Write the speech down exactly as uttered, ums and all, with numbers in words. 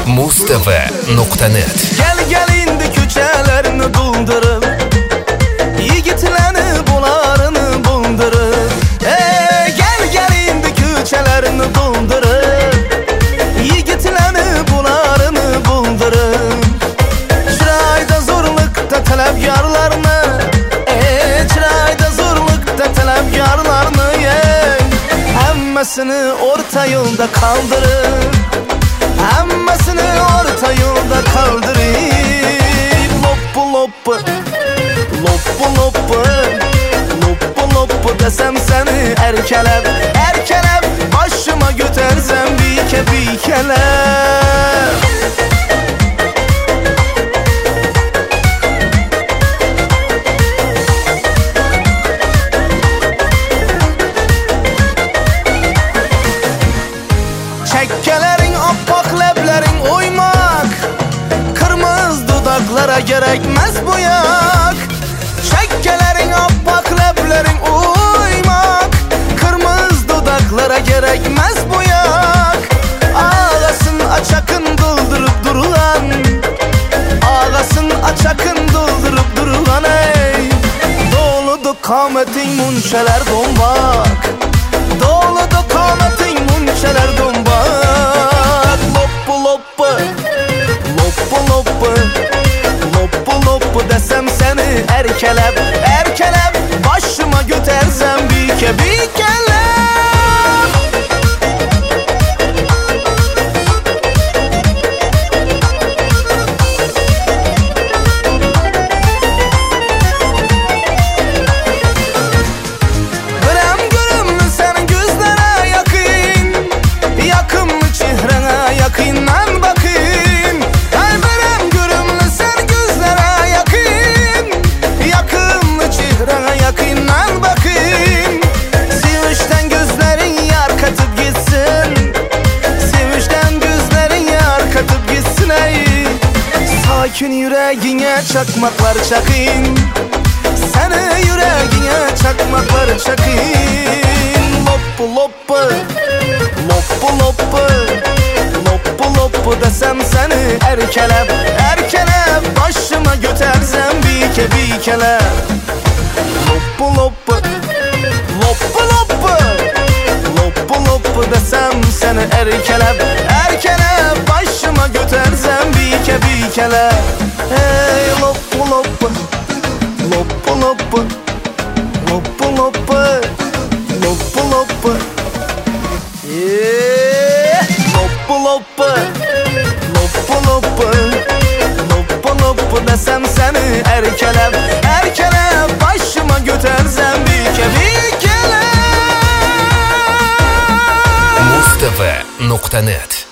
Mustava nokta net. Gel gel indi küçelerini doldurub, yigitlerini bularını buldurub. Ee, gel gel indi küçelerini doldurub, yigitlerini bularını buldurub. Çırayda zorlukta talebkarlarını, ee, çırayda zorlukta talebkarlarını, yeah. Hemmesini orta yolda kaldırıb, hemmesini orta yolda kaldırıp, loppu loppu, loppu loppu, loppu loppu desem seni erkelep, erkelep başıma götürsem bike bikelep. Çekkelerin appak leblerin oymak, kırmızı dudaklara gerekmez boyak. Çekkelerin appak leblerin oymak, kırmızı dudaklara gerekmez boyak. Ağlasın açakın doldurup durulan, ağlasın açakın doldurup durulan, ey. Doludu kametin munçeler dombak, doludu kametin munçeler dombak. Loppu loppu, loppu loppu, loppu loppu desem seni erkelep, erkelep başıma götürsem bike bikelep. Yakından bakın, kalbim gürümlü sen gözlere yakın, yakınlı çehrene yakından bakın. Sevişten gözlerin yar katıp gitsin, sevişten gözlerin yar katıp gitsin, ey. Sakin yüreğine çakmaklar çakın, seni yüreğine çakmaklar çakın. Loppu loppu, loppu loppu, loppu loppu desem seni erkelep, erkelep başıma götürsem bike bikelep. Loppu loppu, loppu loppu, loppu loppu desem seni erkelep, erkelep başıma götürsem bike bikelep. Hey loppu loppu, loppu loppu, loppu loppu, loppu loppu, yeah. Loppu loppu, loppu loppu, loppu loppu desem seni erkelep, erkelep başıma götürsem bike bikelep. Mustava nokta net.